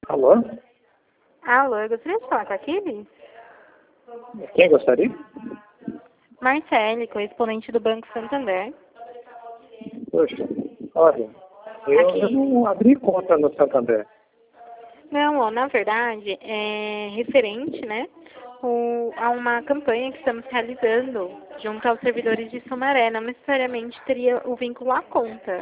Alô? Alô, eu gostaria de falar com a Kivi? Quem gostaria? Marcele, correspondente do Banco Santander. Poxa, olha, eu Aqui. não abri conta no Santander. Não, ó, na verdade, é referente, né, a uma campanha que estamos realizando junto aos servidores de Sumaré. Não necessariamente teria o vínculo à conta.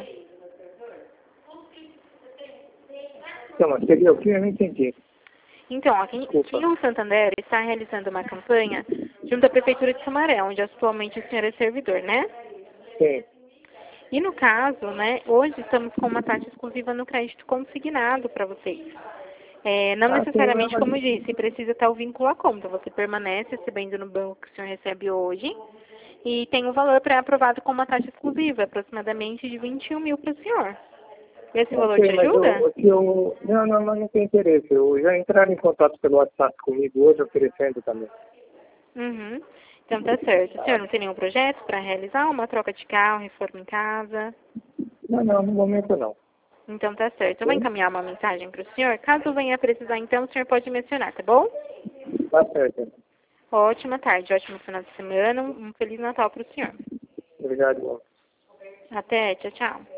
Então, mas seria o que? Eu não entendi. Então, aqui Desculpa. o Santander está realizando uma campanha junto à Prefeitura de Sumaré, onde atualmente o senhor é servidor, né? Sim. E no caso, né, hoje estamos com uma taxa exclusiva no crédito consignado para vocês. Não Sim, não, necessariamente, mas... como eu disse, precisa estar o vínculo à conta. Você permanece recebendo no banco que o senhor recebe hoje e tem o valor pré-aprovado com uma taxa exclusiva, aproximadamente de 21 mil para o senhor. Esse valor te Ok, mas ajuda? Não, mas não tem interesse. Eu já entraram em contato pelo WhatsApp comigo hoje oferecendo também. Uhum. Então tá certo. O senhor não tem nenhum projeto para realizar uma troca de carro, reforma em casa? Não, no momento não. Então tá certo. Eu vou Ok? encaminhar uma mensagem para o senhor. Caso venha precisar, então, o senhor pode mencionar, tá bom? Tá certo. Ótima tarde, ótimo final de semana. Um Feliz Natal para o senhor. Obrigado. Até, tchau, tchau.